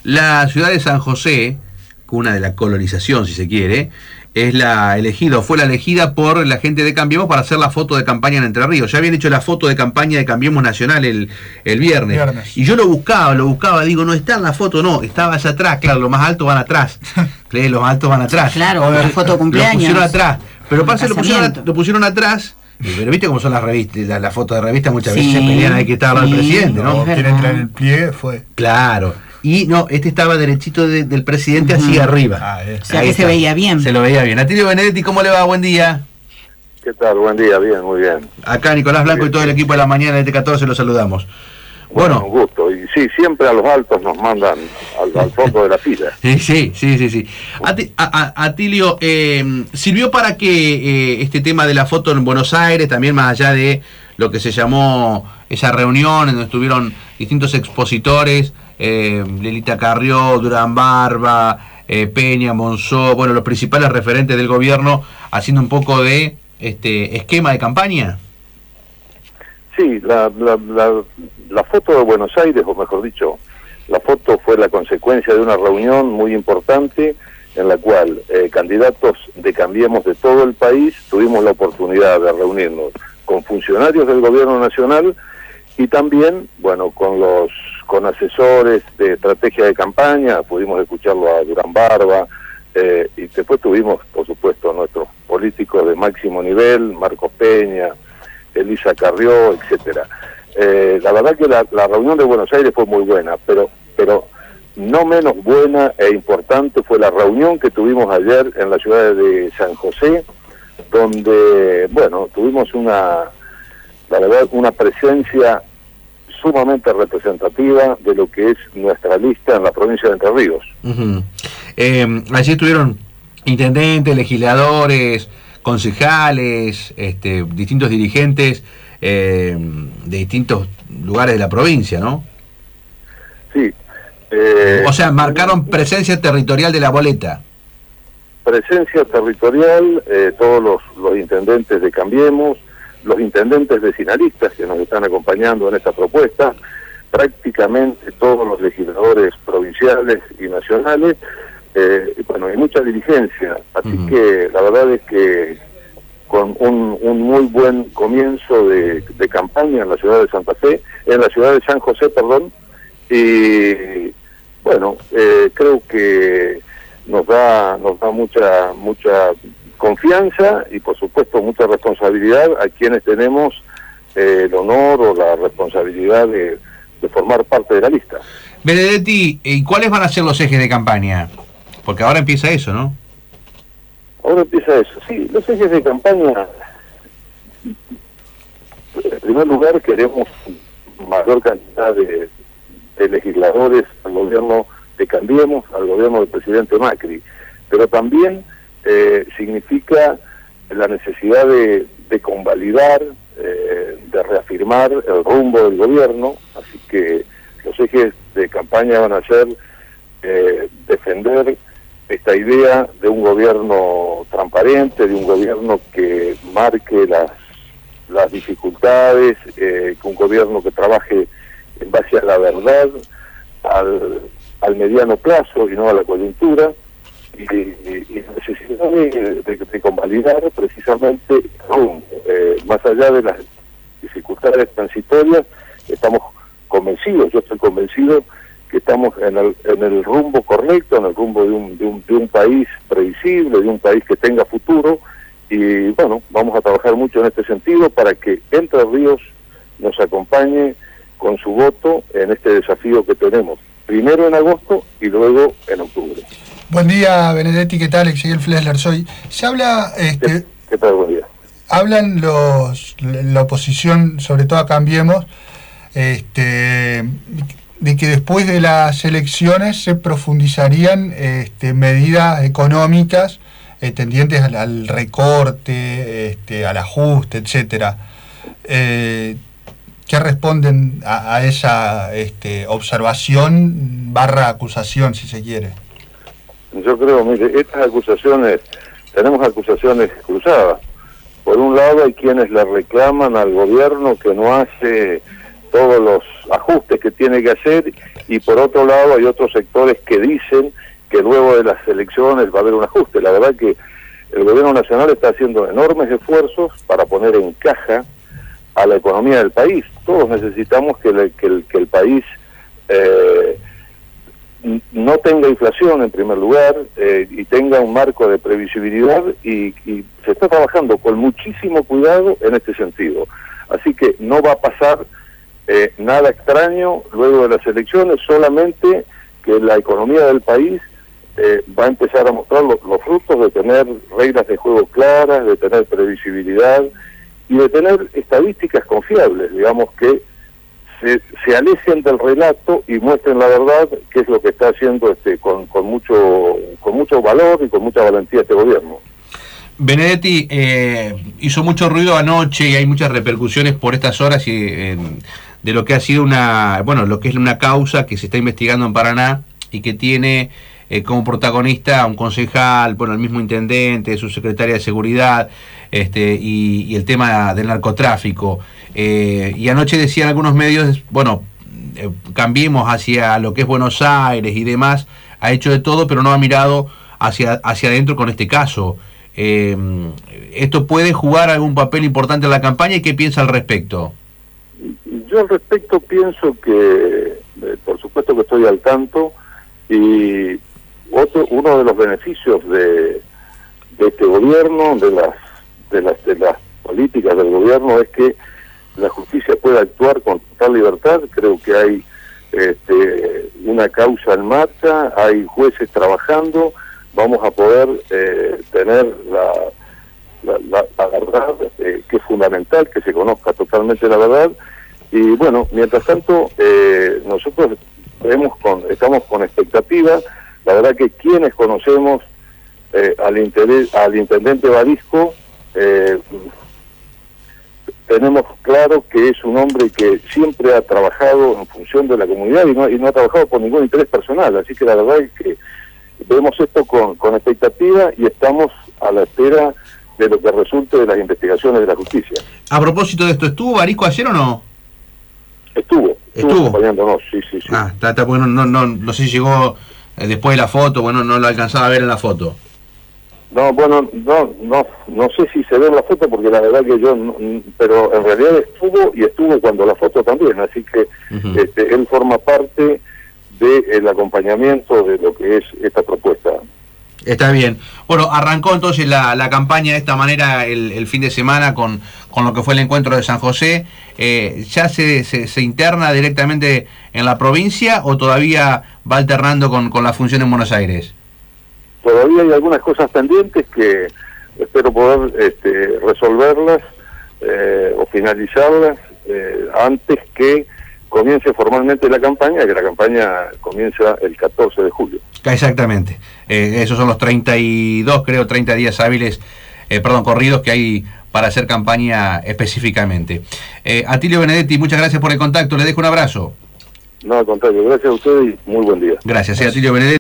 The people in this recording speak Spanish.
La ciudad de San José, cuna de la colonización si se quiere, es la elegida, o fue la elegida por la gente de Cambiemos para hacer la foto de campaña en Entre Ríos. Ya habían hecho la foto de campaña de Cambiemos Nacional el viernes. Y yo lo buscaba, digo, no está en la foto, no, estaba allá atrás, claro, los más altos van atrás. Los más altos van atrás. Claro, la foto de cumpleaños. Lo pusieron atrás, pero pasa, lo pusieron atrás. Pero viste cómo son las revistas, la foto de revista muchas veces se pelean, hay que estar al presidente, ¿no? Quiere entrar en el pliegue, fue. Claro. Y no, este estaba derechito del presidente así arriba. O sea que se veía bien. Se lo veía bien. Atilio Benedetti, ¿cómo le va? Buen día. ¿Qué tal? Buen día, bien, muy bien. Acá Nicolás Blanco y todo el equipo de la mañana de T14 los saludamos. Bueno, un gusto. Y sí, siempre a los altos nos mandan al fondo de la fila. Sí. Atilio, ¿sirvió para que este tema de la foto en Buenos Aires, también más allá de lo que se llamó esa reunión en donde estuvieron distintos expositores, Lelita Carrió, Durán Barba, Peña, Monzó, bueno, los principales referentes del gobierno, haciendo un poco de esquema de campaña? Sí, la foto de Buenos Aires, o mejor dicho, la foto fue la consecuencia de una reunión muy importante en la cual candidatos de Cambiemos de todo el país tuvimos la oportunidad de reunirnos con funcionarios del gobierno nacional y también, bueno, con asesores de estrategia de campaña. Pudimos escucharlo a Durán Barba, y después tuvimos, por supuesto, nuestros políticos de máximo nivel, Marcos Peña, Elisa Carrió, etcétera. La verdad que la reunión de Buenos Aires fue muy buena, pero no menos buena e importante fue la reunión que tuvimos ayer en la ciudad de San José, donde, bueno, tuvimos la verdad, una presencia sumamente representativa de lo que es nuestra lista en la provincia de Entre Ríos. Allí estuvieron intendentes, legisladores, concejales, distintos dirigentes de distintos lugares de la provincia, ¿no? Sí. O sea, marcaron presencia territorial de la boleta. Presencia territorial, todos los intendentes de Cambiemos, los intendentes vecinalistas que nos están acompañando en esta propuesta, prácticamente todos los legisladores provinciales y nacionales, bueno, hay mucha diligencia, así que la verdad es que con un muy buen comienzo de campaña en la ciudad de Santa Fe, en la ciudad de San José, perdón, y bueno, creo que nos da mucha confianza y por supuesto mucha responsabilidad a quienes tenemos el honor o la responsabilidad de formar parte de la lista. Benedetti, ¿y cuáles van a ser los ejes de campaña? Porque ahora empieza eso, ¿no? Ahora empieza eso, sí, los ejes de campaña. En primer lugar, queremos mayor cantidad de legisladores al gobierno de Cambiemos, al gobierno del presidente Macri, pero también significa la necesidad de convalidar, de reafirmar el rumbo del gobierno, así que los ejes de campaña van a ser defender esta idea de un gobierno transparente, de un gobierno que marque las dificultades, un gobierno que trabaje en base a la verdad, al mediano plazo y no a la coyuntura, y la necesidad de convalidar precisamente más allá de las dificultades transitorias. Estamos convencidos, yo estoy convencido que estamos en el rumbo correcto, en el rumbo de un país previsible, de un país que tenga futuro, y bueno, vamos a trabajar mucho en este sentido para que Entre Ríos nos acompañe con su voto en este desafío que tenemos, primero en agosto y luego en octubre. Buen día, Benedetti, ¿qué tal? Ezequiel Flesler soy. Se habla... ¿Qué tal? Buen día. Hablan la oposición, sobre todo a Cambiemos, de que después de las elecciones se profundizarían medidas económicas tendientes al recorte, al ajuste, etcétera. ¿Qué responden a esa observación / acusación, si se quiere? Yo creo, mire, estas acusaciones, tenemos acusaciones cruzadas. Por un lado hay quienes le reclaman al gobierno que no hace todos los ajustes que tiene que hacer y por otro lado hay otros sectores que dicen que luego de las elecciones va a haber un ajuste. La verdad que el gobierno nacional está haciendo enormes esfuerzos para poner en caja a la economía del país. Todos necesitamos que el país no tenga inflación en primer lugar, y tenga un marco de previsibilidad, y se está trabajando con muchísimo cuidado en este sentido. Así que no va a pasar nada extraño luego de las elecciones, solamente que la economía del país va a empezar a mostrar los frutos de tener reglas de juego claras, de tener previsibilidad y de tener estadísticas confiables, digamos, que se alejen del relato y muestren la verdad, que es lo que está haciendo con mucho valor y con mucha valentía este gobierno. Benedetti, hizo mucho ruido anoche y hay muchas repercusiones por estas horas de lo que ha sido lo que es una causa que se está investigando en Paraná y que tiene como protagonista a un concejal, el mismo intendente, su secretaria de seguridad, y el tema del narcotráfico. Y anoche decían algunos medios, cambiemos hacia lo que es Buenos Aires y demás, ha hecho de todo, pero no ha mirado hacia adentro con este caso. ¿Esto puede jugar algún papel importante en la campaña y qué piensa al respecto? Yo al respecto pienso que, por supuesto que estoy al tanto, y uno de los beneficios de este gobierno, de las políticas del gobierno, es que la justicia puede actuar con total libertad. Creo que hay una causa en marcha, hay jueces trabajando, vamos a poder tener la verdad, que es fundamental que se conozca totalmente la verdad. Y bueno, mientras tanto, nosotros estamos con expectativa. La verdad que quienes conocemos al intendente Barisco, tenemos claro que es un hombre que siempre ha trabajado en función de la comunidad y no ha trabajado por ningún interés personal. Así que la verdad es que vemos esto con expectativa y estamos a la espera de lo que resulte de las investigaciones de la justicia. A propósito de esto, ¿estuvo Barisco ayer o no? Estuvo acompañándonos, sí. Ah, está, porque no sé si llegó después de la foto, no lo alcanzaba a ver en la foto. No sé si se ve en la foto, porque la verdad que pero en realidad estuvo cuando la foto también, así que él forma parte del acompañamiento de lo que es esta propuesta. Está bien. Bueno, arrancó entonces la campaña de esta manera el fin de semana con lo que fue el encuentro de San José. ¿Ya se interna directamente en la provincia o todavía va alternando con la función en Buenos Aires? Todavía hay algunas cosas pendientes que espero poder resolverlas o finalizarlas antes que comience formalmente la campaña, que la campaña comienza el 14 de julio. Exactamente. Esos son los 30 días hábiles, corridos que hay para hacer campaña específicamente. Atilio Benedetti, muchas gracias por el contacto. Le dejo un abrazo. No, al contrario, gracias a ustedes y muy buen día. Gracias. Atilio Benedetti.